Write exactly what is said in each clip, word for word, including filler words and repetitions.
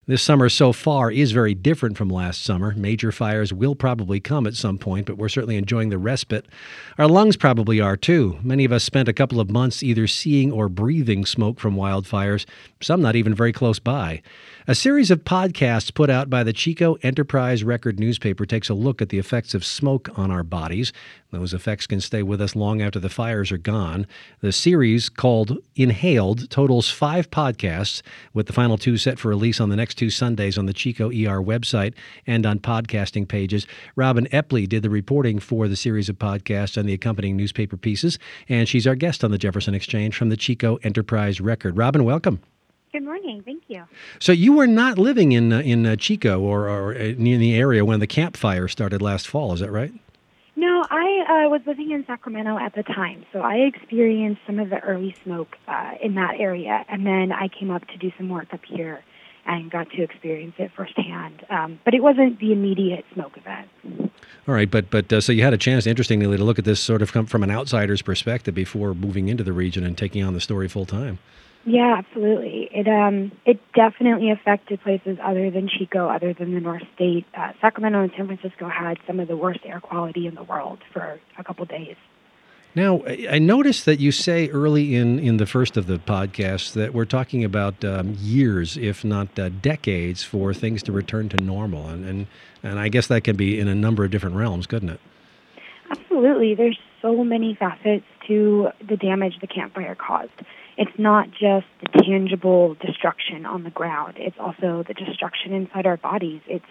This summer so far is very different from last summer. Major fires will probably come at some point, but we're certainly enjoying the respite. Our lungs probably are too. Many of us spent a couple of months either seeing or breathing smoke from wildfires, some not even very close by. A series of podcasts put out by the Chico Enterprise Record newspaper takes a look at the effects of smoke on our bodies. Those effects can stay with us long after the fires are gone. The series, called Inhaled, totals five podcasts, with the final two set for release on the next two Sundays on the Chico E R website and on podcasting pages. Robin Epley did the reporting for the series of podcasts and the accompanying newspaper pieces, and she's our guest on the Jefferson Exchange from the Chico Enterprise Record. Robin, welcome. Good morning. Thank you. So you were not living in uh, in uh, Chico or, or in the area when the Camp Fire started last fall, is that right? No, I uh, was living in Sacramento at the time, so I experienced some of the early smoke uh, in that area, and then I came up to do some work up here and got to experience it firsthand. Um, but it wasn't the immediate smoke event. All right, but but uh, so you had a chance, interestingly, to look at this sort of come from an outsider's perspective before moving into the region and taking on the story full time. Yeah, absolutely. It um it definitely affected places other than Chico, other than the North State. Uh, Sacramento and San Francisco had some of the worst air quality in the world for a couple days. Now, I noticed that you say early in, in the first of the podcasts that we're talking about um, years, if not uh, decades, for things to return to normal. And, and, and I guess that can be in a number of different realms, couldn't it? Absolutely. There's so many facets to the damage the Camp Fire caused. It's not just the tangible destruction on the ground. It's also the destruction inside our bodies. It's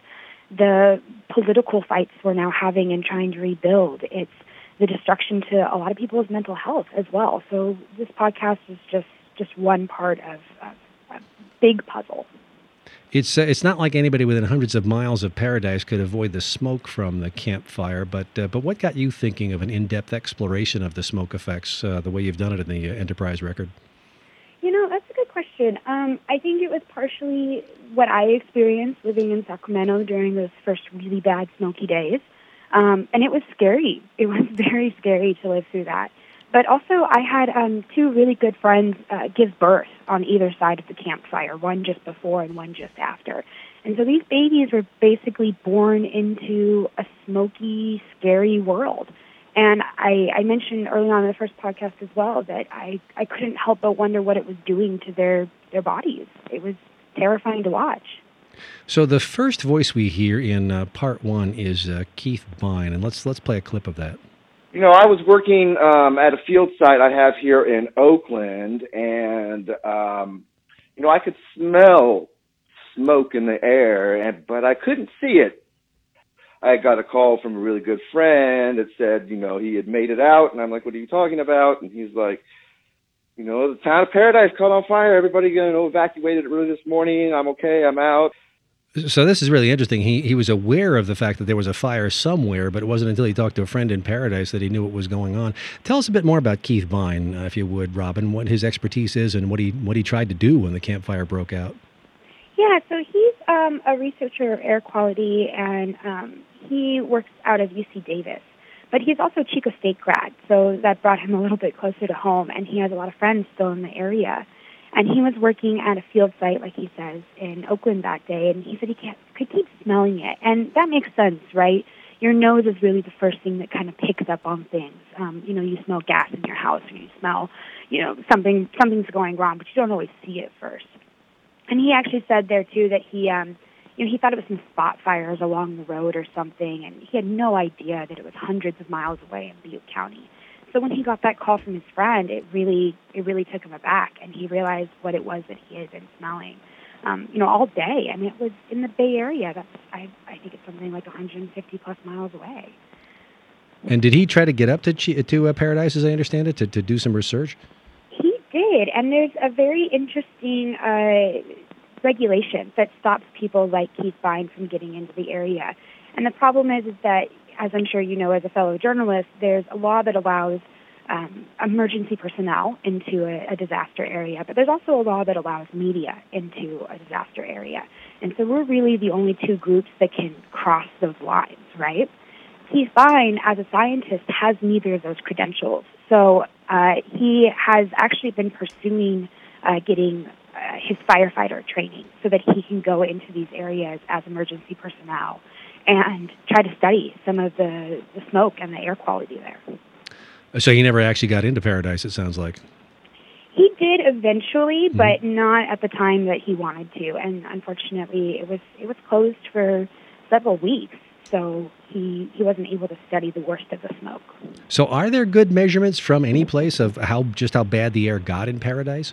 the political fights we're now having and trying to rebuild. It's the destruction to a lot of people's mental health as well. So this podcast is just, just one part of, of a big puzzle. It's uh, it's not like anybody within hundreds of miles of Paradise could avoid the smoke from the Camp Fire, but uh, but what got you thinking of an in-depth exploration of the smoke effects, uh, the way you've done it in the uh, Enterprise Record? You know, that's a good question. Um, I think it was partially what I experienced living in Sacramento during those first really bad smoky days. Um, and it was scary. It was very scary to live through that. But also, I had um, two really good friends uh, give birth on either side of the Camp Fire, one just before and one just after. And so these babies were basically born into a smoky, scary world. And I, I mentioned early on in the first podcast as well that I, I couldn't help but wonder what it was doing to their, their bodies. It was terrifying to watch. So the first voice we hear in uh, part one is uh, Keith Vine, and let's let's play a clip of that. You know, I was working um, at a field site I have here in Oakland, and um, you know, I could smell smoke in the air, and but I couldn't see it. I got a call from a really good friend that said, you know, he had made it out, and I'm like, what are you talking about? And he's like, you know, the town of Paradise caught on fire. Everybody, you know, evacuated it really this morning. I'm okay. I'm out. So this is really interesting. He he was aware of the fact that there was a fire somewhere, but it wasn't until he talked to a friend in Paradise that he knew what was going on. Tell us a bit more about Keith Vine, uh, if you would, Robin, what his expertise is and what he what he tried to do when the Camp Fire broke out. Yeah, so he's um, a researcher of air quality, and um, he works out of U C Davis. But he's also a Chico State grad, so that brought him a little bit closer to home, and he has a lot of friends still in the area. And he was working at a field site, like he says, in Oakland that day, and he said he can't, could keep smelling it. And that makes sense, right? Your nose is really the first thing that kind of picks up on things. Um, you know, you smell gas in your house, or you smell, you know, something something's going wrong, but you don't always see it first. And he actually said there, too, that he, um, you know, he thought it was some spot fires along the road or something, and he had no idea that it was hundreds of miles away in Butte County. So when he got that call from his friend, it really it really took him aback, and he realized what it was that he had been smelling, um, you know, all day. I mean, it was in the Bay Area. That's I I think it's something like one hundred fifty plus miles away. And did he try to get up to to uh, Paradise, as I understand it, to, to do some research? He did, and there's a very interesting uh, regulation that stops people like Keith Vine from getting into the area. And the problem is, is that, as I'm sure you know as a fellow journalist, there's a law that allows um, emergency personnel into a, a disaster area, but there's also a law that allows media into a disaster area. And so we're really the only two groups that can cross those lines, right? Keith Vine, as a scientist, has neither of those credentials. So uh, he has actually been pursuing uh, getting uh, his firefighter training so that he can go into these areas as emergency personnel and try to study some of the, the smoke and the air quality there. So he never actually got into Paradise, it sounds like. He did eventually, Mm-hmm. but not at the time that he wanted to. And unfortunately, it was it was closed for several weeks, so he he wasn't able to study the worst of the smoke. So are there good measurements from any place of how just how bad the air got in Paradise?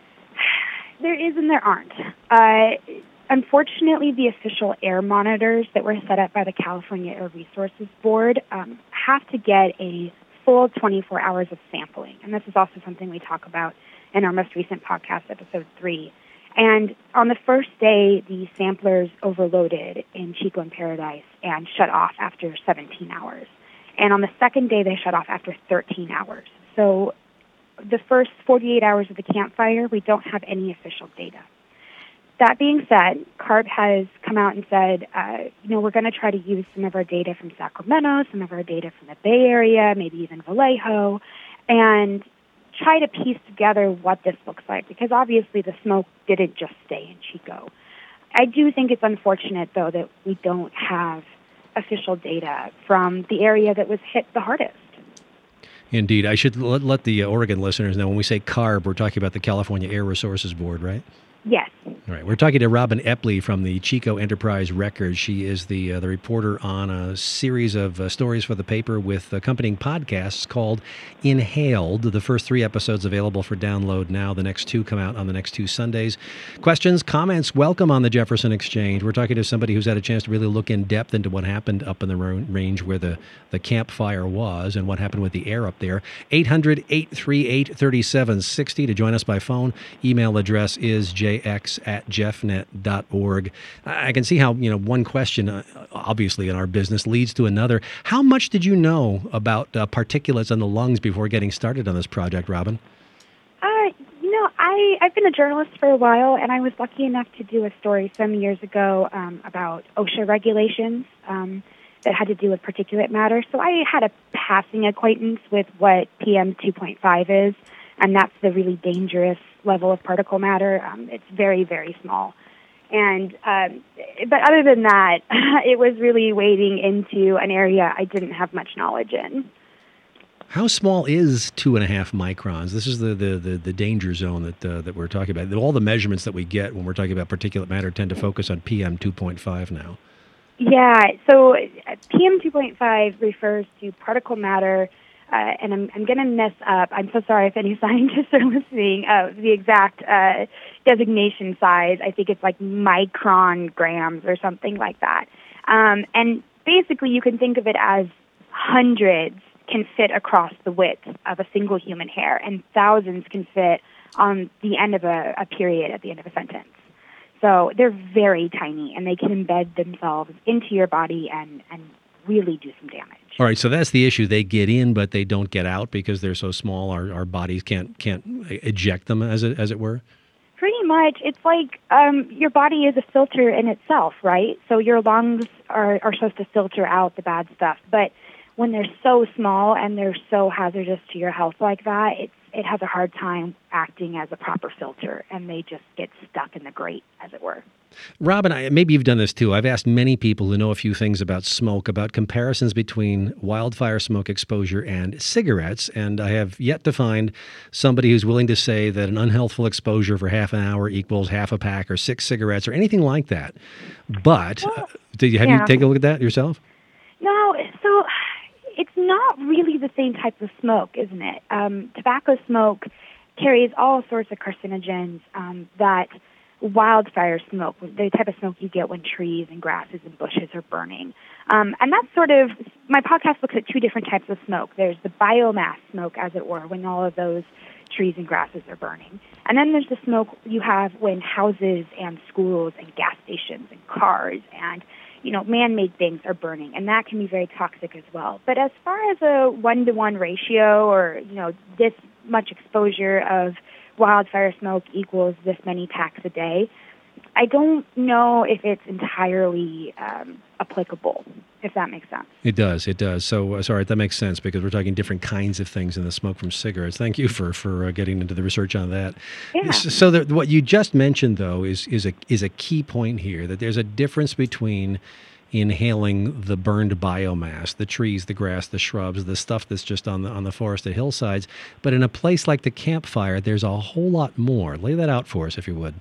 There is and there aren't. Uh, unfortunately, the official air monitors that were set up by the California Air Resources Board um, have to get a full twenty-four hours of sampling. And this is also something we talk about in our most recent podcast, episode three. And on the first day, the samplers overloaded in Chico and Paradise and shut off after seventeen hours. And on the second day, they shut off after thirteen hours. So the first forty-eight hours of the campfire, we don't have any official data. That being said, CARB has come out and said, uh, you know, we're going to try to use some of our data from Sacramento, some of our data from the Bay Area, maybe even Vallejo, and try to piece together what this looks like, because obviously the smoke didn't just stay in Chico. I do think it's unfortunate, though, that we don't have official data from the area that was hit the hardest. Indeed. I should let, let the Oregon listeners know when we say CARB, we're talking about the California Air Resources Board, right? Yes. All right. We're talking to Robin Epley from the Chico Enterprise Record. She is the uh, the reporter on a series of uh, stories for the paper with accompanying podcasts called Inhaled. The first three episodes available for download now. The next two come out on the next two Sundays. Questions, comments, welcome on the Jefferson Exchange. We're talking to somebody who's had a chance to really look in depth into what happened up in the range where the, the campfire was and what happened with the air up there. eight hundred, eight three eight, three seven six zero to join us by phone. Email address is j x at jeffnet dot org. I can see how, you know, one question, uh, obviously in our business, leads to another. How much did you know about uh, particulates in the lungs before getting started on this project, Robin? Uh, you know, I, I've been a journalist for a while, and I was lucky enough to do a story some years ago um, about OSHA regulations um, that had to do with particulate matter. So I had a passing acquaintance with what P M two point five is, and that's the really dangerous level of particle matter. Um, it's very, very small. And um, but other than that, it was really wading into an area I didn't have much knowledge in. How small is two and a half microns? This is the the, the, the danger zone that uh, that we're talking about. All the measurements that we get when we're talking about particulate matter tend to focus on P M two point five now. Yeah, so P M two point five refers to particle matter. Uh, and I'm, I'm going to mess up. I'm so sorry if any scientists are listening. Uh, the exact uh, designation size, I think it's like micron grams or something like that. Um, and basically, you can think of it as hundreds can fit across the width of a single human hair, and thousands can fit on the end of a, a period at the end of a sentence. So they're very tiny, and they can embed themselves into your body and, and really do some damage. All right, so that's the issue. They get in, but they don't get out because they're so small. Our our bodies can't can't eject them, as it as it were. Pretty much, it's like um, your body is a filter in itself, right? So your lungs are are supposed to filter out the bad stuff, but when they're so small and they're so hazardous to your health like that, it's it has a hard time acting as a proper filter, and they just get stuck in the grate, as it were. Robin, I, maybe you've done this too. I've asked many people who know a few things about smoke, about comparisons between wildfire smoke exposure and cigarettes, and I have yet to find somebody who's willing to say that an unhealthful exposure for half an hour equals half a pack or six cigarettes or anything like that. But well, uh, did you, have yeah. you taken a look at that yourself? No, so it's not really the same type of smoke, isn't it? Um, tobacco smoke carries all sorts of carcinogens um, that wildfire smoke, the type of smoke you get when trees and grasses and bushes are burning. Um, and that's sort of, my podcast looks at two different types of smoke. There's the biomass smoke, as it were, when all of those trees and grasses are burning. And then there's the smoke you have when houses and schools and gas stations and cars and, you know, man-made things are burning. And that can be very toxic as well. But as far as a one-to-one ratio or, you know, this much exposure of wildfire smoke equals this many packs a day, I don't know if it's entirely um, applicable. if that makes sense. It does. It does. So, uh, sorry, that makes sense because we're talking different kinds of things in the smoke from cigarettes. Thank you for for uh, getting into the research on that. Yeah. So, the, what you just mentioned, though, is is a is a key point here. That there's a difference between inhaling the burned biomass, the trees, the grass, the shrubs, the stuff that's just on the on the forested hillsides. But in a place like the campfire, there's a whole lot more. Lay that out for us, if you would.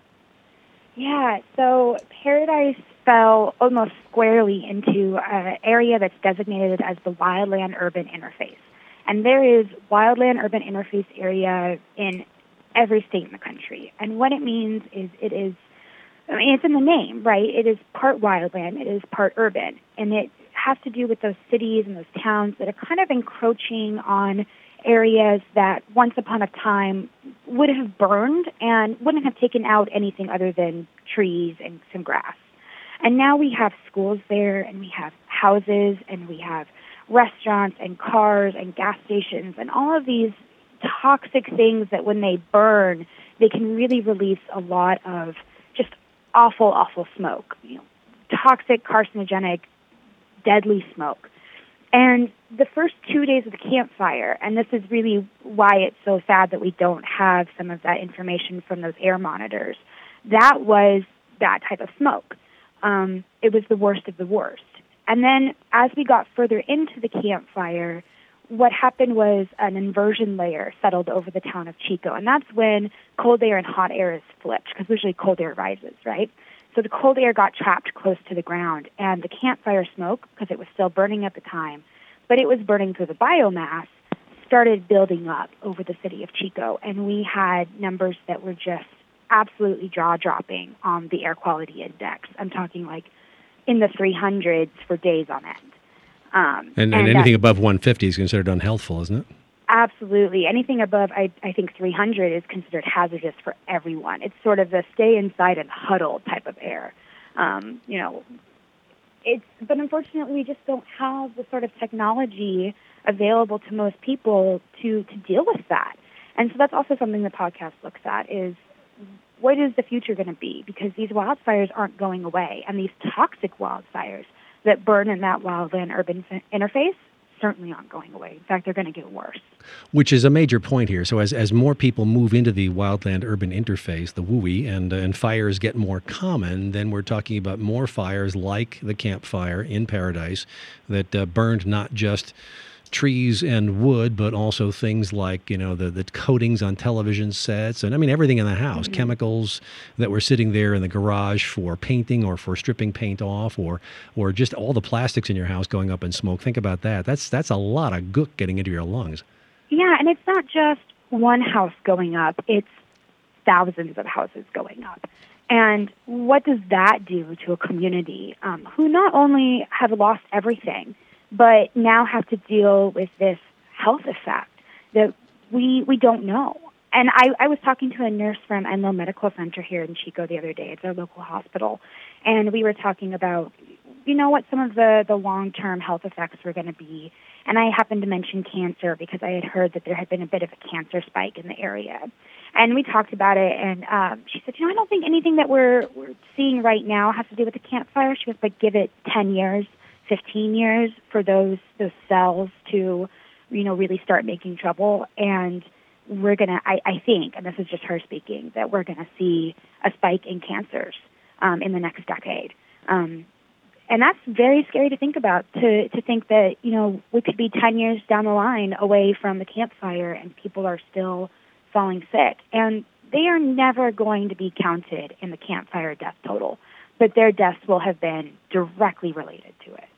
Yeah. So Paradise fell almost squarely into an area that's designated as the wildland-urban interface. And there is wildland-urban interface area in every state in the country. And what it means is it is, I mean, it's in the name, right? It is part wildland, it is part urban. And it has to do with those cities and those towns that are kind of encroaching on areas that once upon a time would have burned and wouldn't have taken out anything other than trees and some grass. And now we have schools there, and we have houses, and we have restaurants and cars and gas stations and all of these toxic things that when they burn, they can really release a lot of just awful, awful smoke. You know, toxic, carcinogenic, deadly smoke. And the first two days of the campfire, and this is really why it's so sad that we don't have some of that information from those air monitors, that was that type of smoke. Um, it was the worst of the worst. And then as we got further into the campfire, what happened was an inversion layer settled over the town of Chico. And that's when cold air and hot air is flipped, because usually cold air rises, right? So the cold air got trapped close to the ground, and the campfire smoke, because it was still burning at the time, but it was burning through the biomass, started building up over the city of Chico. And we had numbers that were just absolutely jaw-dropping on the air quality index. I'm talking like in the three hundreds for days on end. Um, and, and, and anything above one fifty is considered unhealthful, isn't it? Absolutely. Anything above, I, I think, three hundred is considered hazardous for everyone. It's sort of the stay inside and huddle type of air. Um, you know, it's, but unfortunately, we just don't have the sort of technology available to most people to, to deal with that. And so that's also something the podcast looks at is, what is the future going to be? Because these wildfires aren't going away, and these toxic wildfires that burn in that wildland-urban interface certainly aren't going away. In fact, they're going to get worse. Which is a major point here. So as as more people move into the wildland-urban interface, the W U I, and, uh, and fires get more common, then we're talking about more fires like the campfire in Paradise that uh, burned not just trees and wood, but also things like, you know, the, the coatings on television sets and, I mean, everything in the house, mm-hmm. chemicals that were sitting there in the garage for painting or for stripping paint off or or just all the plastics in your house going up in smoke. Think about that. That's that's a lot of gook getting into your lungs. Yeah, and it's not just one house going up. It's thousands of houses going up. And what does that do to a community um, who not only have lost everything, but now have to deal with this health effect that we we don't know. And I, I was talking to a nurse from Enloe Medical Center here in Chico the other day. It's our local hospital. And we were talking about, you know, what some of the, the long-term health effects were going to be. And I happened to mention cancer because I had heard that there had been a bit of a cancer spike in the area. And we talked about it, and um, she said, you know, I don't think anything that we're, we're seeing right now has to do with the campfire. She was like, give it ten years. fifteen years for those those cells to, you know, really start making trouble. And we're going to, I, I think, and this is just her speaking, that we're going to see a spike in cancers um, in the next decade. Um, and that's very scary to think about, to, to think that, you know, we could be ten years down the line away from the campfire and people are still falling sick. And they are never going to be counted in the campfire death total, but their deaths will have been directly related to it.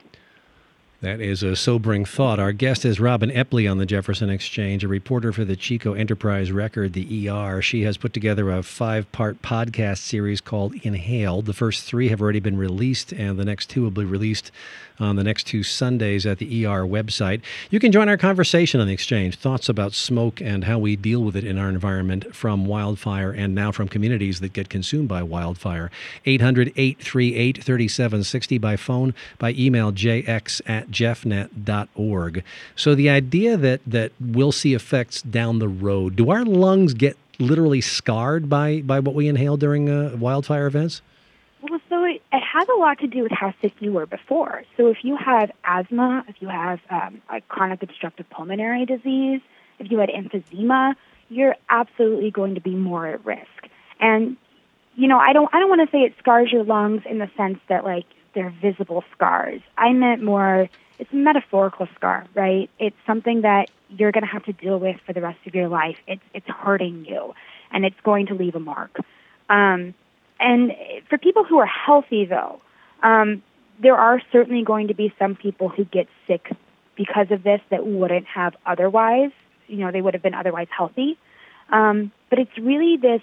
That is a sobering thought. Our guest is Robin Epley on the Jefferson Exchange, a reporter for the Chico Enterprise Record, the E R. She has put together a five-part podcast series called Inhaled. The first three have already been released, and the next two will be released on the next two Sundays at the E R website. You can join our conversation on the Exchange, thoughts about smoke and how we deal with it in our environment from wildfire and now from communities that get consumed by wildfire. eight hundred, eight three eight, three seven six zero by phone, by email, jx at jeffnet dot org. So the idea that, that we'll see effects down the road, do our lungs get literally scarred by, by what we inhale during uh, wildfire events? Well, so it, it has a lot to do with how sick you were before. So if you have asthma, if you have um, a chronic obstructive pulmonary disease, if you had emphysema, you're absolutely going to be more at risk. And, you know, I don't I don't want to say it scars your lungs in the sense that, like, they're visible scars. I meant more, it's a metaphorical scar, right? It's something that you're going to have to deal with for the rest of your life. It's it's hurting you, and it's going to leave a mark. Um, and for people who are healthy, though, um, there are certainly going to be some people who get sick because of this that wouldn't have otherwise. You know, they would have been otherwise healthy. Um, but it's really this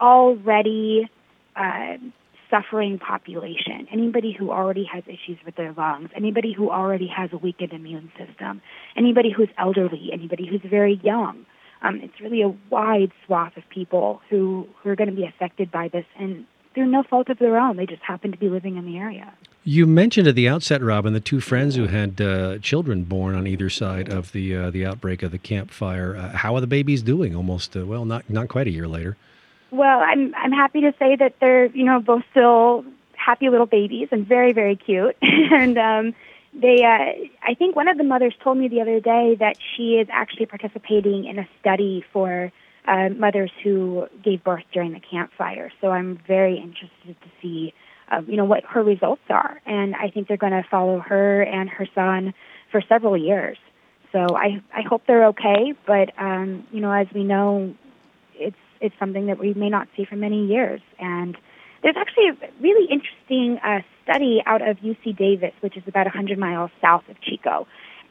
already uh, suffering population. Anybody who already has issues with their lungs, anybody who already has a weakened immune system, anybody who's elderly, anybody who's very young. Um, it's really a wide swath of people who, who are going to be affected by this, and through no fault of their own. They just happen to be living in the area. You mentioned at the outset, Robin, the two friends who had uh, children born on either side of the uh, the outbreak of the Camp Fire. Uh, how are the babies doing? Almost, uh, well, not not quite a year later. Well, I'm I'm happy to say that they're, you know, both still happy little babies and very, very cute. and um, they, uh, I think one of the mothers told me the other day that she is actually participating in a study for uh, mothers who gave birth during the Camp Fire. So I'm very interested to see, uh, you know, what her results are. And I think they're going to follow her and her son for several years. So I I hope they're okay. But, um, you know, as we know, it's it's something that we may not see for many years. And there's actually a really interesting uh, study out of U C Davis, which is about one hundred miles south of Chico.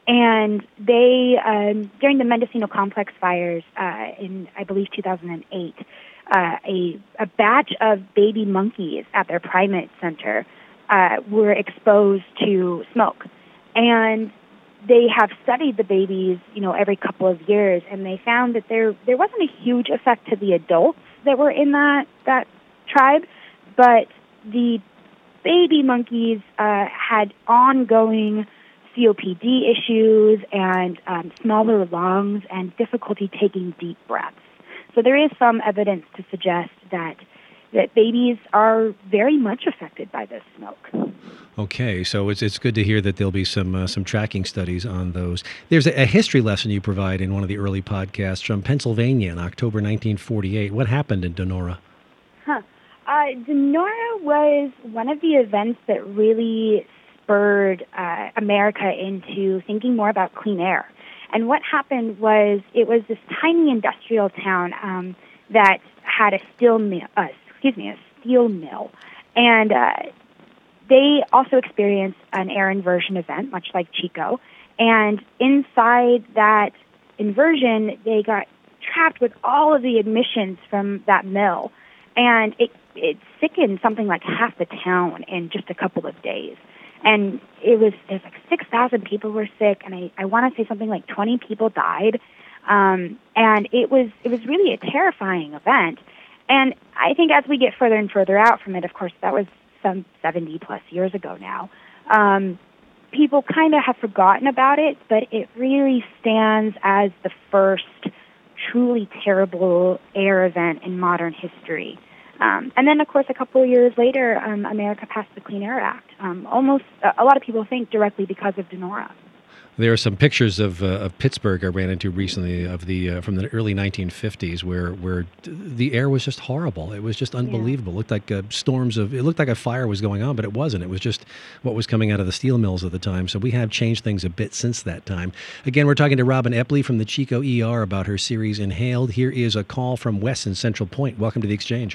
And they, um, during the Mendocino Complex fires uh, in, I believe, two thousand eight, uh, a, a batch of baby monkeys at their primate center uh, were exposed to smoke. And they have studied the babies, you know, every couple of years, and they found that there there wasn't a huge effect to the adults that were in that, that tribe, but the baby monkeys uh, had ongoing C O P D issues and um, smaller lungs and difficulty taking deep breaths. So there is some evidence to suggest that that babies are very much affected by this smoke. Okay, so it's it's good to hear that there'll be some uh, some tracking studies on those. There's a, a history lesson you provide in one of the early podcasts from Pennsylvania in October nineteen forty-eight. What happened in Donora? Huh. Uh, Donora was one of the events that really spurred uh, America into thinking more about clean air. And what happened was it was this tiny industrial town um, that had a steel mill, uh, excuse me, a steel mill, and uh, they also experienced an air inversion event, much like Chico. And inside that inversion, they got trapped with all of the emissions from that mill, and it it sickened something like half the town in just a couple of days. And it was, it was like six thousand people were sick, and I, I want to say something like twenty people died. Um, and it was it was really a terrifying event. And I think as we get further and further out from it, of course, that was some seventy plus years ago now, um, people kind of have forgotten about it, but it really stands as the first truly terrible air event in modern history. Um, and then, of course, a couple of years later, um, America passed the Clean Air Act. Um, almost, uh, a lot of people think directly because of Donora. There are some pictures of uh, of Pittsburgh I ran into recently of the uh, from the early nineteen fifties where where the air was just horrible. It was just unbelievable. Yeah. It looked like uh, storms of. It looked like a fire was going on, but it wasn't. It was just what was coming out of the steel mills at the time. So we have changed things a bit since that time. Again, we're talking to Robin Epley from the Chico E R about her series Inhaled. Here is a call from Wes in Central Point. Welcome to the Exchange.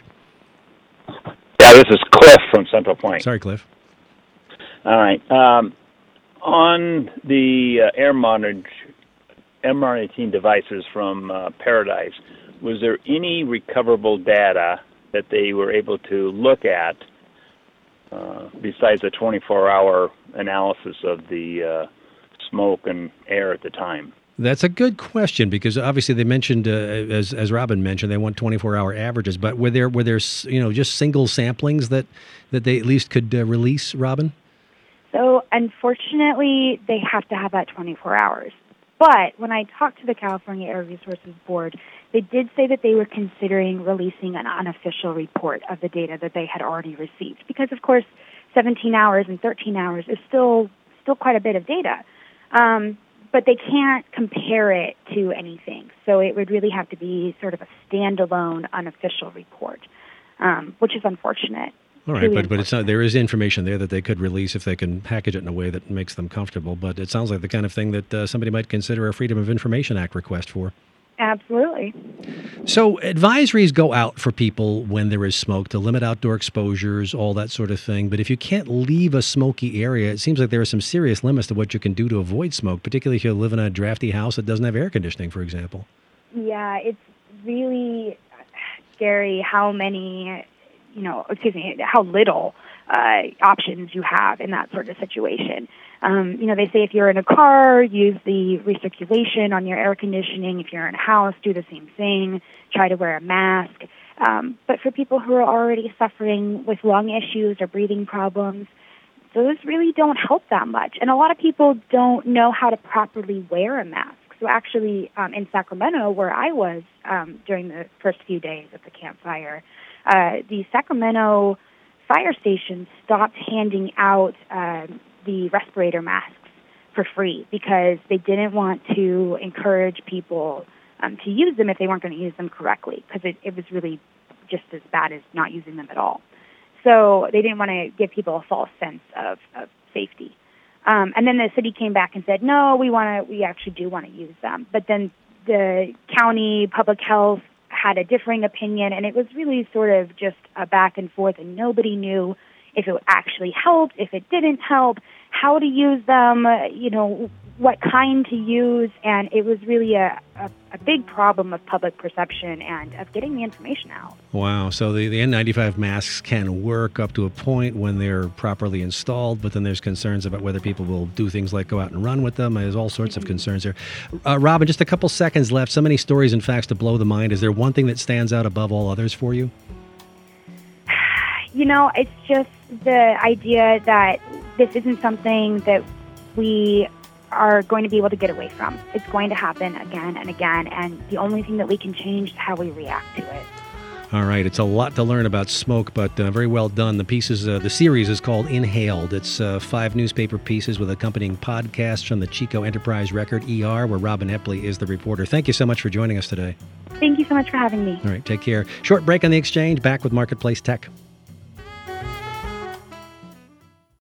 Yeah, this is Cliff from Central Point. Sorry, Cliff. All right. Um, on the uh, air monitoring, air monitoring devices from uh, Paradise, was there any recoverable data that they were able to look at uh, besides the twenty-four hour analysis of the uh, smoke and air at the time? That's a good question because obviously they mentioned, uh, as as Robin mentioned, they want twenty-four hour averages. But were there were there you know just single samplings that that they at least could uh, release, Robin? So unfortunately, they have to have that twenty-four hours. But when I talked to the California Air Resources Board, they did say that they were considering releasing an unofficial report of the data that they had already received. Because, of course, seventeen hours and thirteen hours is still still quite a bit of data. Um, but they can't compare it to anything. So it would really have to be sort of a standalone, unofficial report, um, which is unfortunate. All right, but but it's not, there is information there that they could release if they can package it in a way that makes them comfortable. But it sounds like the kind of thing that uh, somebody might consider a Freedom of Information Act request for. Absolutely. So advisories go out for people when there is smoke to limit outdoor exposures, all that sort of thing. But if you can't leave a smoky area, it seems like there are some serious limits to what you can do to avoid smoke, particularly if you live in a drafty house that doesn't have air conditioning, for example. Yeah, it's really scary how many, you know, excuse me, how little uh, options you have in that sort of situation. Um, you know, they say if you're in a car, use the recirculation on your air conditioning. If you're in a house, do the same thing. Try to wear a mask. Um, but for people who are already suffering with lung issues or breathing problems, those really don't help that much. And a lot of people don't know how to properly wear a mask. So actually, um, in Sacramento, where I was um, during the first few days of the campfire, uh, the Sacramento fire station stopped handing out uh, the respirator masks for free because they didn't want to encourage people um, to use them if they weren't going to use them correctly, because it, it was really just as bad as not using them at all. So they didn't want to give people a false sense of, of safety. Um, and then the city came back and said, no, we want to, we actually do want to use them. But then the county public health had a differing opinion, and it was really sort of just a back and forth, and nobody knew if it actually helped, if it didn't help, how to use them, uh, you know, what kind to use, and it was really a, a, a big problem of public perception and of getting the information out. Wow. So the, the N ninety-five masks can work up to a point when they're properly installed, but then there's concerns about whether people will do things like go out and run with them. There's all sorts mm-hmm. of concerns there. Uh, Robin, just a couple seconds left. So many stories and facts to blow the mind. Is there one thing that stands out above all others for you? You know, it's just the idea that this isn't something that we are going to be able to get away from. It's going to happen again and again, and the only thing that we can change is how we react to it. All right, it's a lot to learn about smoke, but uh, very well done. The pieces, uh, the series is called Inhaled. It's uh, five newspaper pieces with accompanying podcasts from the Chico Enterprise Record, E R, where Robin Epley is the reporter. Thank you so much for joining us today. Thank you so much for having me. All right, take care. Short break on The Exchange. Back with Marketplace Tech.